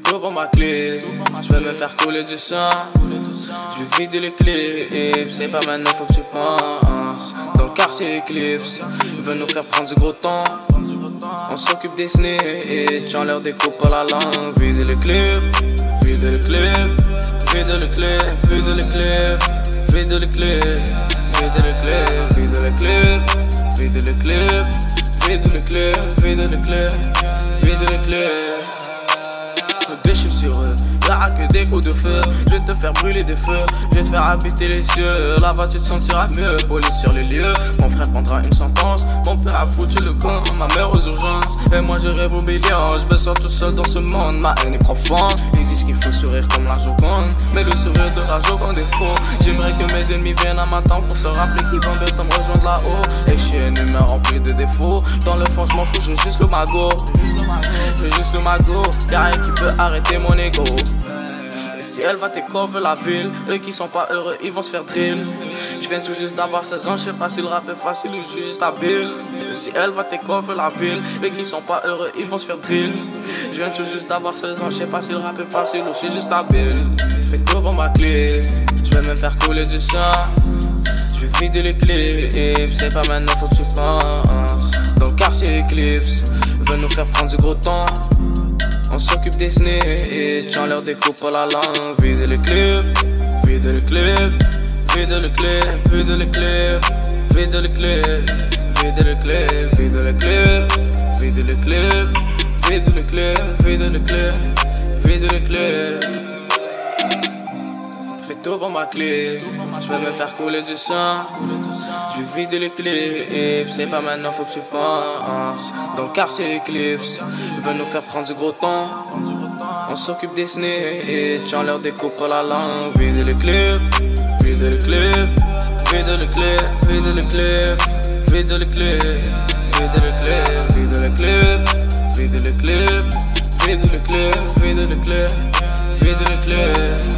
tout pour ma clé. Je vais me faire couler du sang. Je vais vider les clips. C'est pas maintenant, faut que tu penses. Dans le quartier Eclipse, ils veulent nous faire prendre du gros temps. On s'occupe des snitch, on leur découpe pas la langue. Vide le clip, vide le clip, vide le clip, vide le clip, vide le clip, vide le clip, vide le clip, vide le clip, vide le clip, vide le clip, vide le clip. Me déchire sur eux, y'a que des coups de feu. Je vais te faire brûler des feux, je vais te faire habiter les cieux. Là-bas tu te sentiras mieux, police sur les lieux. Mon frère prendra une sentence, mon père a foutu le camp, ma mère aux urgences. Et moi je rêve aux millions, je me sens tout seul dans ce monde. Ma haine est profonde, ils disent qu'il faut sourire comme la Joconde, mais le sourire de la Joconde est faux. J'aimerais que mes ennemis viennent à ma tente pour se rappeler qu'ils vont bientôt me rejoindre là-haut. Et je suis une humain remplie de défauts, dans le fond je m'en fous, j'ai juste le magot. J'ai juste le magot, y'a rien qui peut arrêter mon ego. Et si elle va t'écover la ville, eux qui sont pas heureux, ils vont se faire drill. Je viens tout juste d'avoir 16 ans, je sais pas si le rap est facile ou je suis juste habile. Et si elle va t'écover la ville, eux qui sont pas heureux, ils vont se faire drill. Je viens tout juste d'avoir 16 ans, je sais pas si le rap est facile ou je suis juste habile. Je fais tout pour ma clé, je vais me faire couler du sang. Je vais vider les clips, c'est pas maintenant, faut que tu penses. Dans le quartier Eclipse, ils veulent nous faire prendre du gros temps. On s'occupe des snitch, on leur découpe pas la langue. Vide le clip, vide le clip, vide le clip, vide le clip, vide le clip, vide le clip, vide le clip, vide le clip, vide le clip, vide le clip, vide le clip. Je fais tout pour ma clé, je vais me faire couler du sang. Je vais vider les clips, c'est pas maintenant, faut que tu penses. Dans le quartier Eclipse, ils veulent nous faire prendre du gros temps. On s'occupe des snitch, on leur découpe pas la langue. Vide le clip, vide le clip, vide le clip, vide le clip, vide le clip, vide le clip, vide le clip, vide le clip, vide le clip, vide le clip, vide le clip.